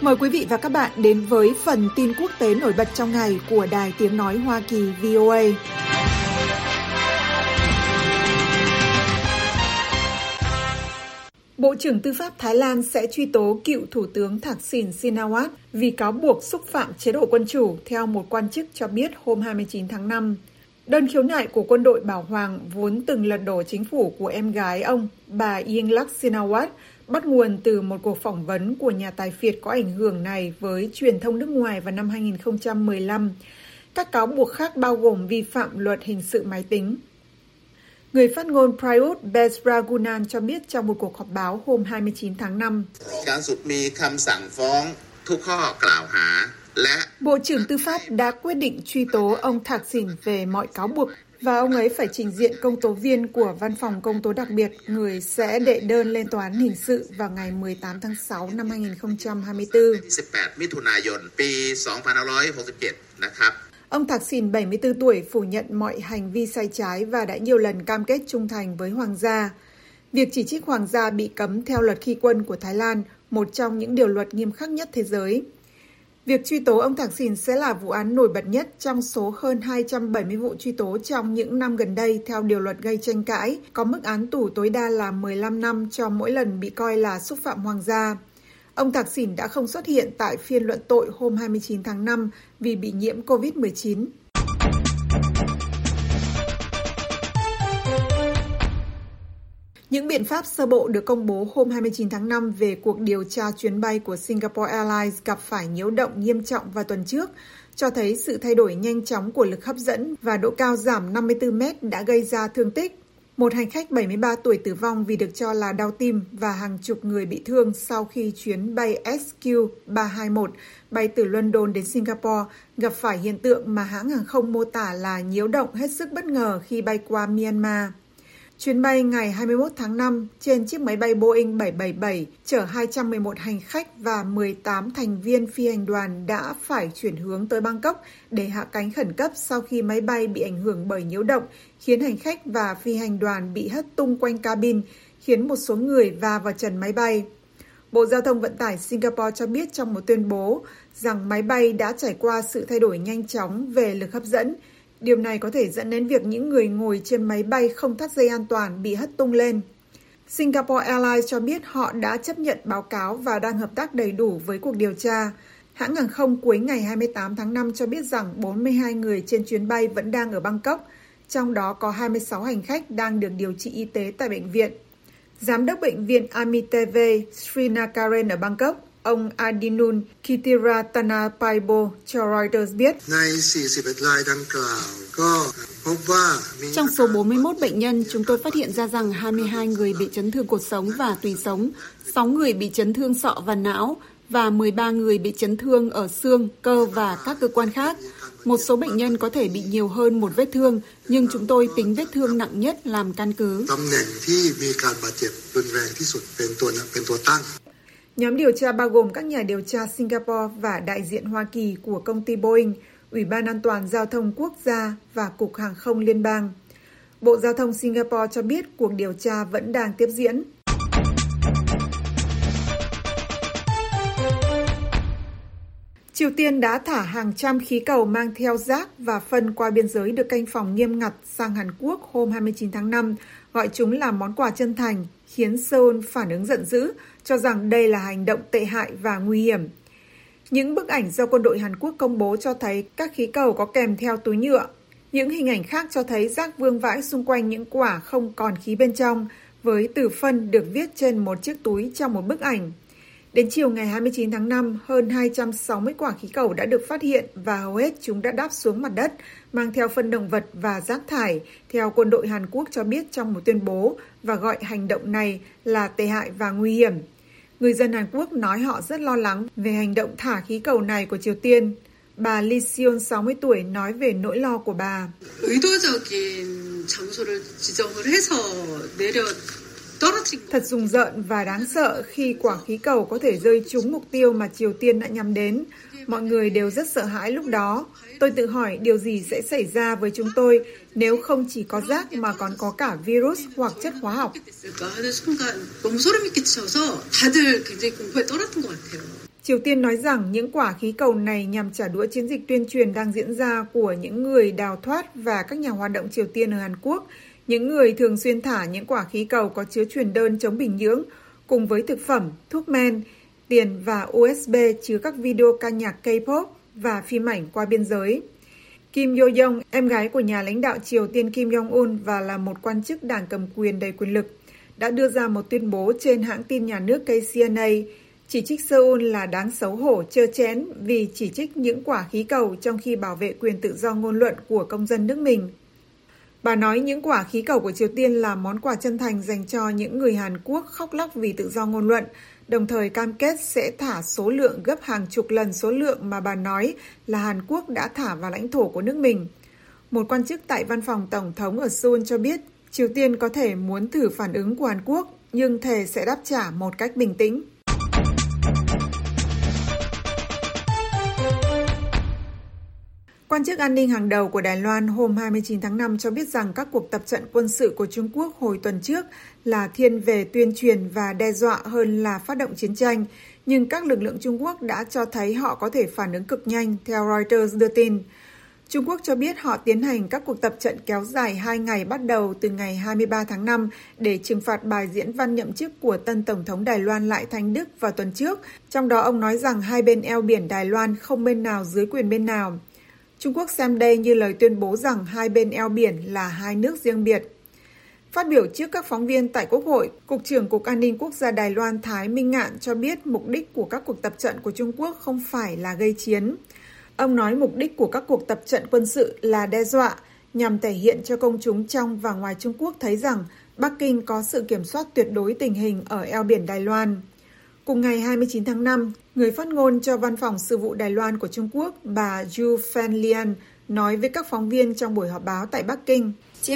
Mời quý vị và các bạn đến với phần tin quốc tế nổi bật trong ngày của Đài Tiếng Nói Hoa Kỳ VOA. Bộ trưởng Tư pháp Thái Lan sẽ truy tố cựu Thủ tướng Thaksin Shinawatra vì cáo buộc xúc phạm chế độ quân chủ, theo một quan chức cho biết hôm 29 tháng 5. Đơn khiếu nại của quân đội Bảo Hoàng vốn từng lật đổ chính phủ của em gái ông, bà Yingluck Shinawatra, bắt nguồn từ một cuộc phỏng vấn của nhà tài phiệt có ảnh hưởng này với truyền thông nước ngoài vào năm 2015. Các cáo buộc khác bao gồm vi phạm luật hình sự máy tính. Người phát ngôn Prayut Besragunan cho biết trong một cuộc họp báo hôm 29 tháng 5. Bộ trưởng Tư pháp đã quyết định truy tố ông Thaksin về mọi cáo buộc và ông ấy phải trình diện công tố viên của Văn phòng Công tố đặc biệt, người sẽ đệ đơn lên tòa án hình sự vào ngày 18 tháng 6 năm 2024. Ông Thaksin, 74 tuổi, phủ nhận mọi hành vi sai trái và đã nhiều lần cam kết trung thành với Hoàng gia. Việc chỉ trích Hoàng gia bị cấm theo luật khi quân của Thái Lan, một trong những điều luật nghiêm khắc nhất thế giới. Việc truy tố ông Thaksin sẽ là vụ án nổi bật nhất trong số hơn 270 vụ truy tố trong những năm gần đây theo điều luật gây tranh cãi, có mức án tù tối đa là 15 năm cho mỗi lần bị coi là xúc phạm hoàng gia. Ông Thaksin đã không xuất hiện tại phiên luận tội hôm 29 tháng 5 vì bị nhiễm COVID-19. Những biện pháp sơ bộ được công bố hôm 29 tháng 5 về cuộc điều tra chuyến bay của Singapore Airlines gặp phải nhiễu động nghiêm trọng vào tuần trước, cho thấy sự thay đổi nhanh chóng của lực hấp dẫn và độ cao giảm 54 mét đã gây ra thương tích. Một hành khách 73 tuổi tử vong vì được cho là đau tim và hàng chục người bị thương sau khi chuyến bay SQ321 bay từ London đến Singapore gặp phải hiện tượng mà hãng hàng không mô tả là nhiễu động hết sức bất ngờ khi bay qua Myanmar. Chuyến bay ngày 21 tháng 5 trên chiếc máy bay Boeing 777 chở 211 hành khách và 18 thành viên phi hành đoàn đã phải chuyển hướng tới Bangkok để hạ cánh khẩn cấp sau khi máy bay bị ảnh hưởng bởi nhiễu động, khiến hành khách và phi hành đoàn bị hất tung quanh cabin, khiến một số người va vào trần máy bay. Bộ Giao thông Vận tải Singapore cho biết trong một tuyên bố rằng máy bay đã trải qua sự thay đổi nhanh chóng về lực hấp dẫn. Điều này có thể dẫn đến việc những người ngồi trên máy bay không thắt dây an toàn bị hất tung lên. Singapore Airlines cho biết họ đã chấp nhận báo cáo và đang hợp tác đầy đủ với cuộc điều tra. Hãng hàng không cuối ngày 28 tháng 5 cho biết rằng 42 người trên chuyến bay vẫn đang ở Bangkok, trong đó có 26 hành khách đang được điều trị y tế tại bệnh viện. Giám đốc bệnh viện Amitabha Srinakaren ở Bangkok, ông Adinun Kittirattanapaibo cho Reuters biết. Trong số 41 bệnh nhân, chúng tôi phát hiện ra rằng 22 người bị chấn thương cột sống và tủy sống, 6 người bị chấn thương sọ và não và 13 người bị chấn thương ở xương, cơ và các cơ quan khác. Một số bệnh nhân có thể bị nhiều hơn một vết thương, nhưng chúng tôi tính vết thương nặng nhất làm căn cứ. Nhóm điều tra bao gồm các nhà điều tra Singapore và đại diện Hoa Kỳ của công ty Boeing, Ủy ban An toàn Giao thông Quốc gia và Cục Hàng không Liên bang. Bộ Giao thông Singapore cho biết cuộc điều tra vẫn đang tiếp diễn. Triều Tiên đã thả hàng trăm khí cầu mang theo rác và phân qua biên giới được canh phòng nghiêm ngặt sang Hàn Quốc hôm 29 tháng 5, gọi chúng là món quà chân thành, khiến Seoul phản ứng giận dữ, cho rằng đây là hành động tệ hại và nguy hiểm. Những bức ảnh do quân đội Hàn Quốc công bố cho thấy các khí cầu có kèm theo túi nhựa. Những hình ảnh khác cho thấy rác vương vãi xung quanh những quả không còn khí bên trong, với từ phân được viết trên một chiếc túi trong một bức ảnh. Đến chiều ngày 29 tháng 5, hơn 260 quả khí cầu đã được phát hiện và hầu hết chúng đã đáp xuống mặt đất, mang theo phân động vật và rác thải, theo quân đội Hàn Quốc cho biết trong một tuyên bố, và gọi hành động này là tệ hại và nguy hiểm. Người dân Hàn Quốc nói họ rất lo lắng về hành động thả khí cầu này của Triều Tiên. Bà Lee Seon, 60 tuổi, nói về nỗi lo của bà. Thật rùng rợn và đáng sợ khi quả khí cầu có thể rơi trúng mục tiêu mà Triều Tiên đã nhắm đến. Mọi người đều rất sợ hãi lúc đó. Tôi tự hỏi điều gì sẽ xảy ra với chúng tôi nếu không chỉ có rác mà còn có cả virus hoặc chất hóa học. Triều Tiên nói rằng những quả khí cầu này nhằm trả đũa chiến dịch tuyên truyền đang diễn ra của những người đào thoát và các nhà hoạt động Triều Tiên ở Hàn Quốc, những người thường xuyên thả những quả khí cầu có chứa truyền đơn chống Bình Nhưỡng, cùng với thực phẩm, thuốc men, tiền và USB chứa các video ca nhạc K-pop và phim ảnh qua biên giới. Kim Yo-jong, em gái của nhà lãnh đạo Triều Tiên Kim Jong-un và là một quan chức đảng cầm quyền đầy quyền lực, đã đưa ra một tuyên bố trên hãng tin nhà nước KCNA, chỉ trích Seoul là đáng xấu hổ trơ trẽn vì chỉ trích những quả khí cầu trong khi bảo vệ quyền tự do ngôn luận của công dân nước mình. Bà nói những quả khí cầu của Triều Tiên là món quà chân thành dành cho những người Hàn Quốc khóc lóc vì tự do ngôn luận, đồng thời cam kết sẽ thả số lượng gấp hàng chục lần số lượng mà bà nói là Hàn Quốc đã thả vào lãnh thổ của nước mình. Một quan chức tại văn phòng Tổng thống ở Seoul cho biết Triều Tiên có thể muốn thử phản ứng của Hàn Quốc, nhưng thề sẽ đáp trả một cách bình tĩnh. Quan chức an ninh hàng đầu của Đài Loan hôm 29 tháng 5 cho biết rằng các cuộc tập trận quân sự của Trung Quốc hồi tuần trước là thiên về tuyên truyền và đe dọa hơn là phát động chiến tranh, nhưng các lực lượng Trung Quốc đã cho thấy họ có thể phản ứng cực nhanh, theo Reuters đưa tin. Trung Quốc cho biết họ tiến hành các cuộc tập trận kéo dài 2 ngày bắt đầu từ ngày 23 tháng 5 để trừng phạt bài diễn văn nhậm chức của tân Tổng thống Đài Loan Lại Thanh Đức vào tuần trước, trong đó ông nói rằng hai bên eo biển Đài Loan không bên nào dưới quyền bên nào. Trung Quốc xem đây như lời tuyên bố rằng hai bên eo biển là hai nước riêng biệt. Phát biểu trước các phóng viên tại Quốc hội, Cục trưởng Cục An ninh Quốc gia Đài Loan Thái Minh Ngạn cho biết mục đích của các cuộc tập trận của Trung Quốc không phải là gây chiến. Ông nói mục đích của các cuộc tập trận quân sự là đe dọa, nhằm thể hiện cho công chúng trong và ngoài Trung Quốc thấy rằng Bắc Kinh có sự kiểm soát tuyệt đối tình hình ở eo biển Đài Loan. Cùng ngày 29 tháng 5, người phát ngôn cho Văn phòng Sự vụ Đài Loan của Trung Quốc, bà Zhu Fenlian, nói với các phóng viên trong buổi họp báo tại Bắc Kinh.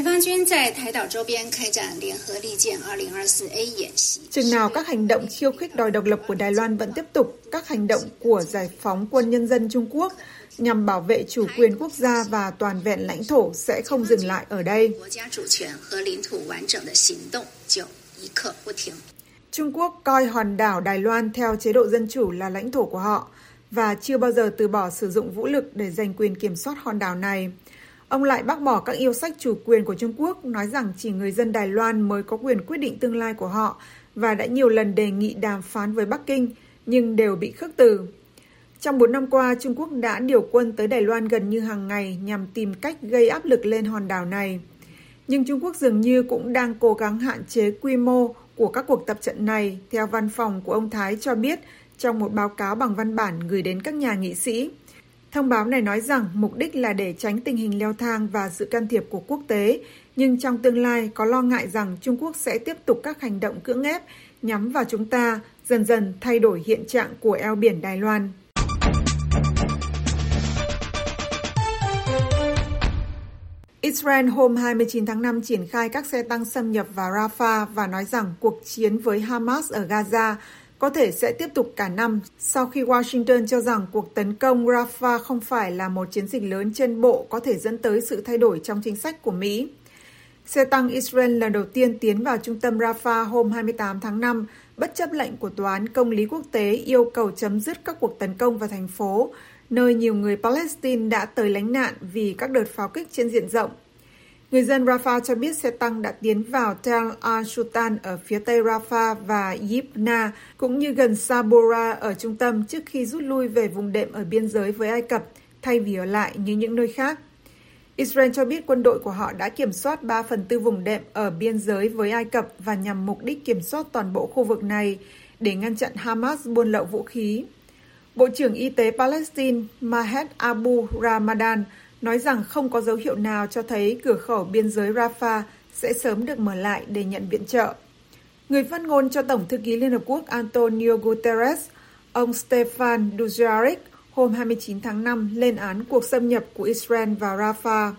Chừng nào các hành động khiêu khích đòi độc lập của Đài Loan vẫn tiếp tục, các hành động của Giải phóng quân nhân dân Trung Quốc nhằm bảo vệ chủ quyền quốc gia và toàn vẹn lãnh thổ sẽ không dừng lại ở đây. Trung Quốc coi hòn đảo Đài Loan theo chế độ dân chủ là lãnh thổ của họ và chưa bao giờ từ bỏ sử dụng vũ lực để giành quyền kiểm soát hòn đảo này. Ông lại bác bỏ các yêu sách chủ quyền của Trung Quốc, nói rằng chỉ người dân Đài Loan mới có quyền quyết định tương lai của họ và đã nhiều lần đề nghị đàm phán với Bắc Kinh, nhưng đều bị khước từ. Trong 4 năm qua, Trung Quốc đã điều quân tới Đài Loan gần như hàng ngày nhằm tìm cách gây áp lực lên hòn đảo này. Nhưng Trung Quốc dường như cũng đang cố gắng hạn chế quy mô của các cuộc tập trận này, theo văn phòng của ông Thái cho biết trong một báo cáo bằng văn bản gửi đến các nhà nghị sĩ. Thông báo này nói rằng mục đích là để tránh tình hình leo thang và sự can thiệp của quốc tế, nhưng trong tương lai có lo ngại rằng Trung Quốc sẽ tiếp tục các hành động cưỡng ép nhắm vào chúng ta, dần dần thay đổi hiện trạng của eo biển Đài Loan. Israel hôm 29 tháng 5 triển khai các xe tăng xâm nhập vào Rafah và nói rằng cuộc chiến với Hamas ở Gaza có thể sẽ tiếp tục cả năm sau khi Washington cho rằng cuộc tấn công Rafah không phải là một chiến dịch lớn trên bộ có thể dẫn tới sự thay đổi trong chính sách của Mỹ. Xe tăng Israel lần đầu tiên tiến vào trung tâm Rafah hôm 28 tháng 5, bất chấp lệnh của Tòa án Công lý Quốc tế yêu cầu chấm dứt các cuộc tấn công vào thành phố, nơi nhiều người Palestine đã tới lánh nạn vì các đợt pháo kích trên diện rộng. Người dân Rafah cho biết xe tăng đã tiến vào Tel al-Sultan ở phía tây Rafah và Yibna, cũng như gần Sabora ở trung tâm trước khi rút lui về vùng đệm ở biên giới với Ai Cập, thay vì ở lại như những nơi khác. Israel cho biết quân đội của họ đã kiểm soát 3/4 vùng đệm ở biên giới với Ai Cập và nhằm mục đích kiểm soát toàn bộ khu vực này để ngăn chặn Hamas buôn lậu vũ khí. Bộ trưởng Y tế Palestine Mahed Abu Ramadan nói rằng không có dấu hiệu nào cho thấy cửa khẩu biên giới Rafah sẽ sớm được mở lại để nhận viện trợ. Người phát ngôn cho Tổng thư ký Liên Hợp Quốc Antonio Guterres, ông Stefan Dujarric, hôm 29 tháng 5 lên án cuộc xâm nhập của Israel vào Rafah.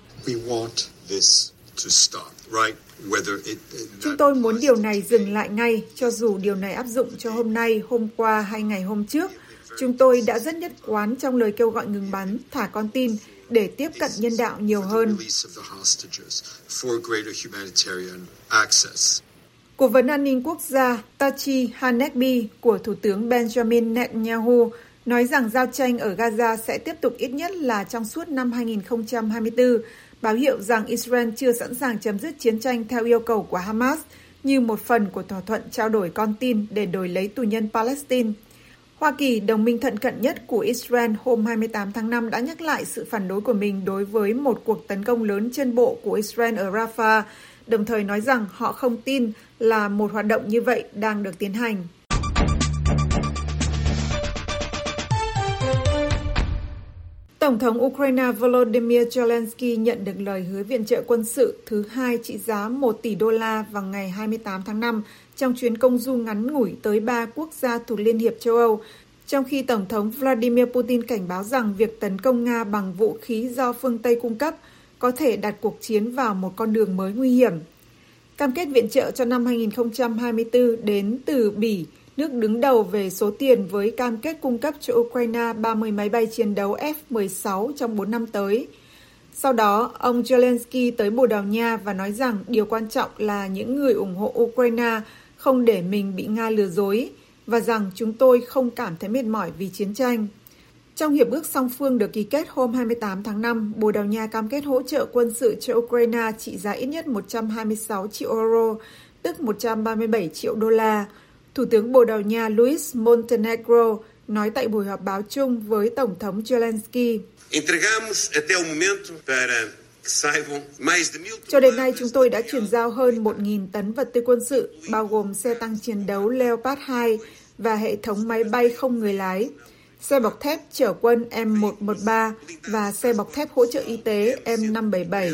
Chúng tôi muốn điều này dừng lại ngay, cho dù điều này áp dụng cho hôm nay, hôm qua hay ngày hôm trước. Chúng tôi đã rất nhất quán trong lời kêu gọi ngừng bắn, thả con tin, để tiếp cận nhân đạo nhiều hơn. Cố vấn an ninh quốc gia Tachi Hanekbi của Thủ tướng Benjamin Netanyahu nói rằng giao tranh ở Gaza sẽ tiếp tục ít nhất là trong suốt năm 2024, báo hiệu rằng Israel chưa sẵn sàng chấm dứt chiến tranh theo yêu cầu của Hamas như một phần của thỏa thuận trao đổi con tin để đổi lấy tù nhân Palestine. Hoa Kỳ, đồng minh thân cận nhất của Israel, hôm 28 tháng 5 đã nhắc lại sự phản đối của mình đối với một cuộc tấn công lớn trên bộ của Israel ở Rafah, đồng thời nói rằng họ không tin là một hoạt động như vậy đang được tiến hành. Tổng thống Ukraine Volodymyr Zelensky nhận được lời hứa viện trợ quân sự thứ hai trị giá 1 tỷ đô la vào ngày 28 tháng 5 trong chuyến công du ngắn ngủi tới 3 quốc gia thuộc Liên hiệp châu Âu, trong khi Tổng thống Vladimir Putin cảnh báo rằng việc tấn công Nga bằng vũ khí do phương Tây cung cấp có thể đặt cuộc chiến vào một con đường mới nguy hiểm. Cam kết viện trợ cho năm 2024 đến từ Bỉ, nước đứng đầu về số tiền với cam kết cung cấp cho Ukraine 30 máy bay chiến đấu F-16 trong 4 năm tới. Sau đó, ông Zelensky tới Bồ Đào Nha và nói rằng điều quan trọng là những người ủng hộ Ukraine không để mình bị Nga lừa dối và rằng chúng tôi không cảm thấy mệt mỏi vì chiến tranh. Trong hiệp ước song phương được ký kết hôm 28 tháng 5, Bồ Đào Nha cam kết hỗ trợ quân sự cho Ukraine trị giá ít nhất 126 triệu euro, tức 137 triệu đô la. Thủ tướng Bồ Đào Nha Luis Montenegro nói tại buổi họp báo chung với Tổng thống Zelensky. Cho đến nay, chúng tôi đã chuyển giao hơn 1.000 tấn vật tư quân sự, bao gồm xe tăng chiến đấu Leopard 2 và hệ thống máy bay không người lái, xe bọc thép chở quân M113 và xe bọc thép hỗ trợ y tế M577.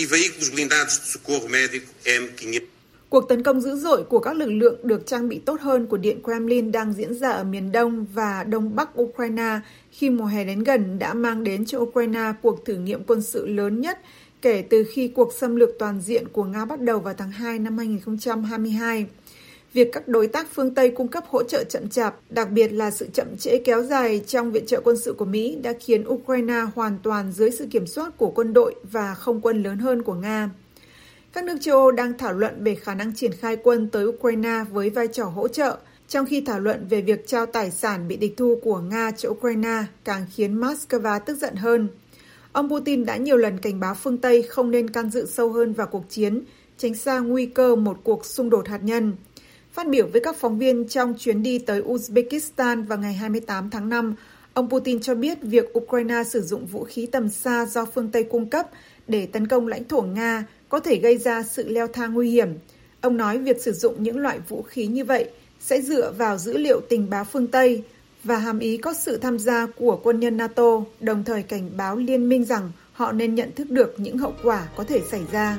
Cuộc tấn công dữ dội của các lực lượng được trang bị tốt hơn của Điện Kremlin đang diễn ra ở miền đông và đông bắc Ukraine khi mùa hè đến gần đã mang đến cho Ukraine cuộc thử nghiệm quân sự lớn nhất kể từ khi cuộc xâm lược toàn diện của Nga bắt đầu vào tháng 2 năm 2022. Việc các đối tác phương Tây cung cấp hỗ trợ chậm chạp, đặc biệt là sự chậm trễ kéo dài trong viện trợ quân sự của Mỹ đã khiến Ukraine hoàn toàn dưới sự kiểm soát của quân đội và không quân lớn hơn của Nga. Các nước châu Âu đang thảo luận về khả năng triển khai quân tới Ukraine với vai trò hỗ trợ, trong khi thảo luận về việc trao tài sản bị tịch thu của Nga cho Ukraine càng khiến Moscow tức giận hơn. Ông Putin đã nhiều lần cảnh báo phương Tây không nên can dự sâu hơn vào cuộc chiến, tránh xa nguy cơ một cuộc xung đột hạt nhân. Phát biểu với các phóng viên trong chuyến đi tới Uzbekistan vào ngày 28 tháng 5, ông Putin cho biết việc Ukraine sử dụng vũ khí tầm xa do phương Tây cung cấp để tấn công lãnh thổ Nga có thể gây ra sự leo thang nguy hiểm. Ông nói việc sử dụng những loại vũ khí như vậy sẽ dựa vào dữ liệu tình báo phương Tây và hàm ý có sự tham gia của quân nhân NATO, đồng thời cảnh báo liên minh rằng họ nên nhận thức được những hậu quả có thể xảy ra.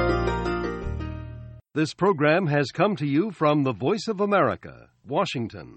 This program has come to you from the Voice of America, Washington.